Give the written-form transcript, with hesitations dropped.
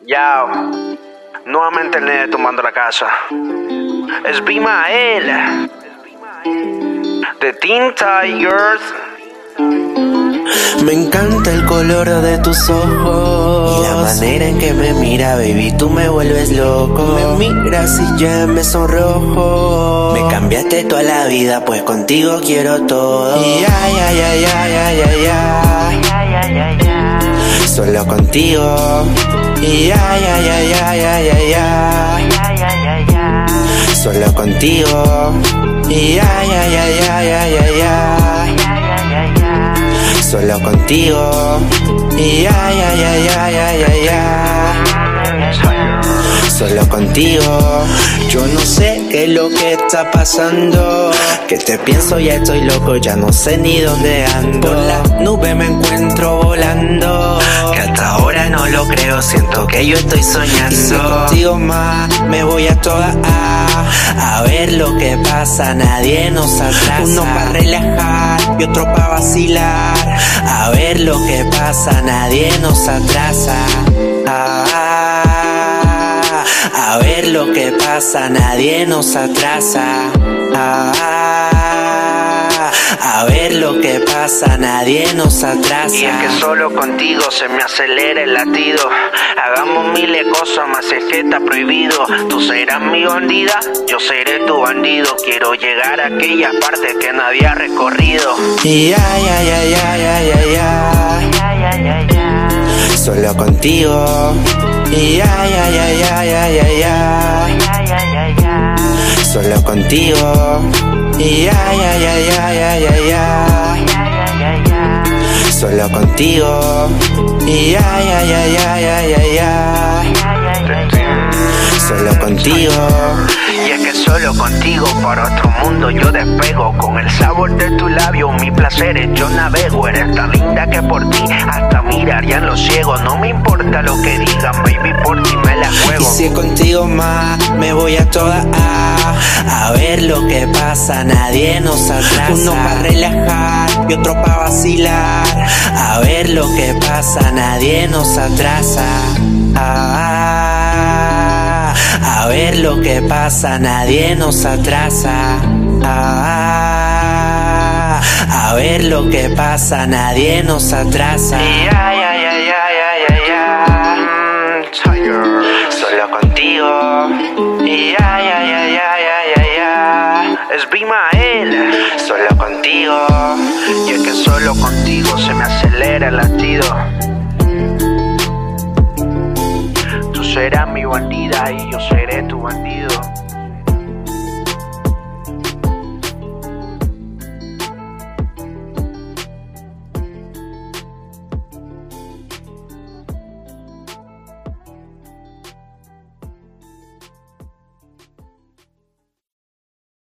Ya, nuevamente el nene tomando la casa. Es Bimael de Teen Tigers. Me encanta el color de tus ojos y la manera en que me mira, baby, tú me vuelves loco. Me miras y ya me sonrojo. Me cambiaste toda la vida, pues contigo quiero todo. Solo contigo. Solo contigo. Solo contigo. Solo contigo. Yo no sé qué es lo que está pasando, que te pienso y estoy loco, ya no sé ni dónde ando. Por las nubes me encuentro volando, que hasta ahora no lo creo, siento que yo estoy soñando. Y si contigo más me voy a toda a ver lo que pasa, nadie nos atrasa. Uno para relajar y otro para vacilar, a ver lo que pasa, nadie nos atrasa. A ver lo que pasa, nadie nos atrasa. A ver lo que pasa, nadie nos atrasa. Y es que solo contigo se me acelera el latido. Hagamos miles de cosas, más es que está prohibido. Tú serás mi bandida, yo seré tu bandido. Quiero llegar a aquella parte que nadie ha recorrido. Solo contigo. Solo contigo. Solo contigo. Solo contigo. Y es que solo contigo para otro mundo yo despego. Con el sabor de tu labio, mis placeres yo navego. Eres tan linda que por ti hasta mirarían los ciegos. No me importa lo que digan, baby, por ti me la juego. Y si contigo más me voy a toda a ver lo que pasa, nadie nos atrasa. Uno para relajar y otro para vacilar, a ver lo que pasa, nadie nos atrasa. A ver lo que pasa, nadie nos atrasa. A ver lo que pasa, nadie nos atrasa. Solo contigo. Es Bimael. Solo contigo. Y es que solo contigo se me acelera el latido. Tú serás mi bandida y yo seré tu bandido.